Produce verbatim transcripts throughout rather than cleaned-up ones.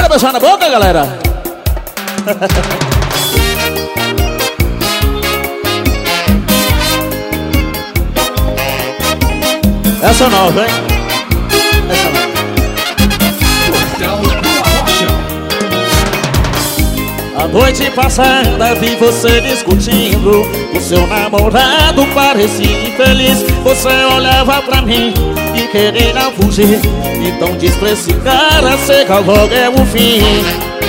beijar na boca, galera? Essa é nova, hein? Essa é nova. A noite passada vi você discutindo. O seu namorado parecia infeliz. Você olhava pra mim e queria fugir. Então diz pra esse cara, seca logo é o fim.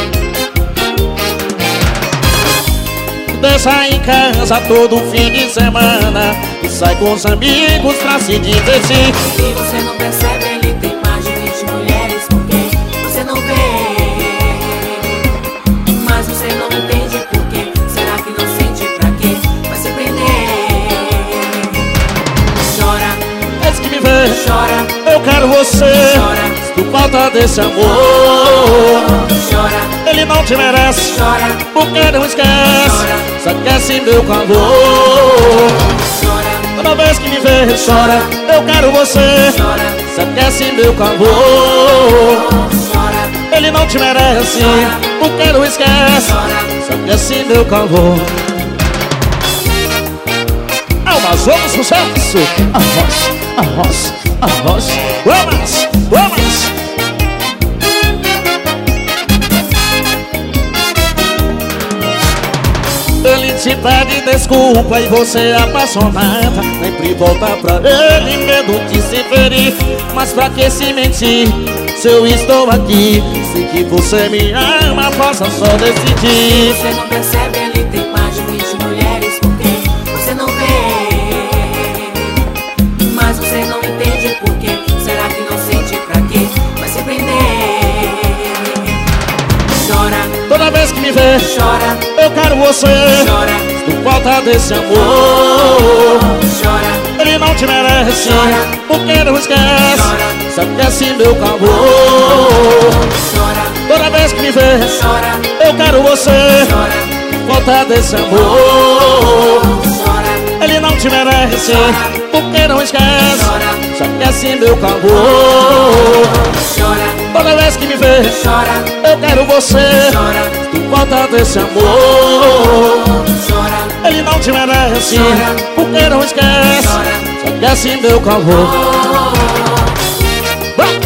Deixa em casa todo fim de semana e sai com os amigos pra se divertir. E você não percebe, ele tem mais de vinte mulheres com quem você não vê. Mas você não entende por quê. Será que não sente pra quê? Vai se prender. Chora, Eis que me vê, chora, eu quero você. chora, Por falta desse amor, chora, ele não te merece. chora, Porque não esquece, só esquece meu calor. chora, Toda vez que me vê, chora. Eu quero você, chora, só esquece meu calor. chora, Ele não te merece, porque não esquece, só esquece meu calor. É uma zona de sucesso. Arroz, arroz, arroz. Vamos, vamos. Ele te pede desculpa e você é apaixonada. Sempre volta pra ele, medo de se ferir. Mas pra que se mentir, se eu estou aqui? Sei que você me ama, possa só decidir. Você não percebe, ele tem mais de vinte mulheres com quem você não vê. Mas você não entende por quê. Será que não sente pra quê? Vai se prender. Chora, Toda vez que me vê, chora, eu quero você. chora, Por falta desse amor, chora, ele não te merece, porque não esquece, só esquece meu calor. chora, Toda vez que me vê, chora, eu quero você. chora, Por falta desse amor, chora, ele não te merece, porque não esquece, só esquece meu calor. chora, Toda vez que me vê, chora, eu quero você. chora, Por falta desse amor, chora, ele não te merece, porque não esquece, só esquece meu calor. Vai!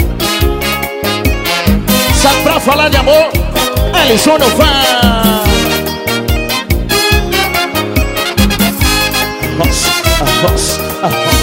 Sabe pra falar de amor? Ellison não faz. Arroz, arroz, arroz.